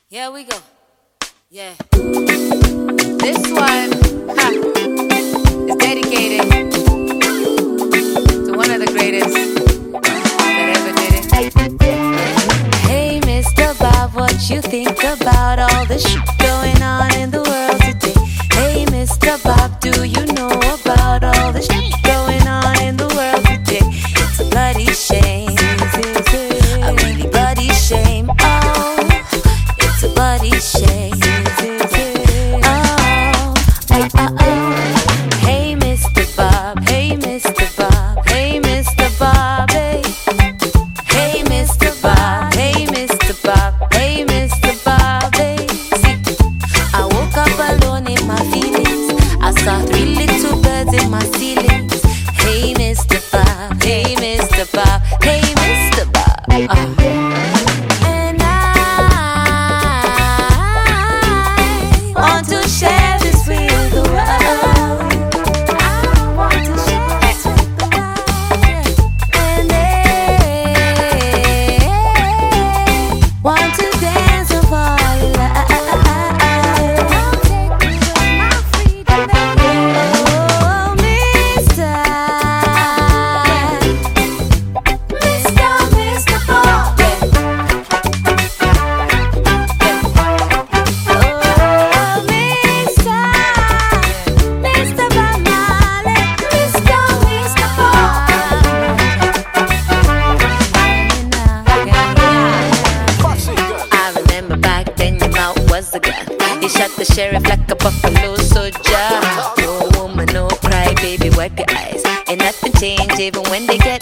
Here we go. Yeah. This one is dedicated to one of the greatest that ever did it. Hey, Mr. Bob, what you think about all the shit going on in the world today? Hey, Mr. Bob, do you know about all the shit going on in the world today? It's a bloody shame. A really bloody shame. Oh, it's a bloody shame. Hey, Mr. Bob. Hey, Mr. Bob. Hey, Mr. Bob. Hey, hey, Mr. Bob. Hey, Mr. Bob. Hey, Mr. Bob. Hey. See, I woke up alone in my feelings. I saw 3 little birds in my ceilings. Hey, Mr. Bob. Hey, Mr. Bob. Hey, Mr. Bob. And I want to share this with the world. I want to share this with the world. And they want to dance of all your life. Don't take away my freedom, oh, Mr. Bob. Oh, Mr. Bob Marley, Mr. Bob. I remember back then your mouth was a gun. You shot the sheriff like a buffalo soldier. No woman, no cry, baby, wipe your eyes. Ain't nothing change even when they get